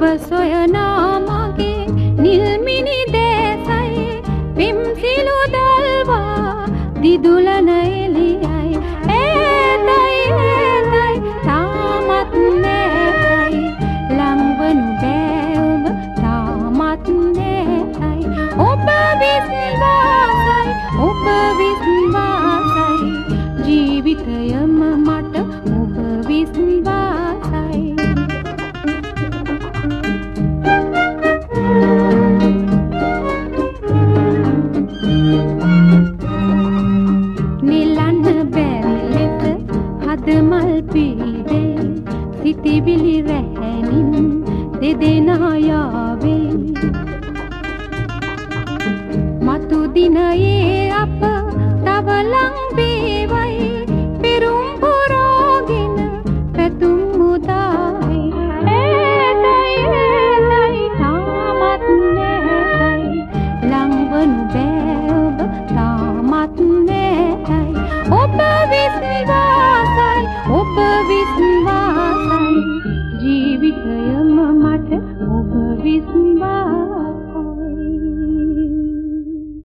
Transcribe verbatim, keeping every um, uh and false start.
ඔබ සොයනා මගේ නිල්මිනි දේශයි පිම්සිලු දල්වා දිදුලන එළියයි ඒතයි ඒතයි තාමත් නෑයි ලංවනු බෑ ඔබ තාමත් නෑයි ඔබ විශ්වාසයි ඔබ විශ්වාසයි ජීවිතයම මට ඔබ විශ්වාසයි නිලන්න බැරි ලෙස හදමල් පීදේ සිටිවිලි රැහැනින් දෙදෙනා යාවේ මතු දිනයේ අප තව ලං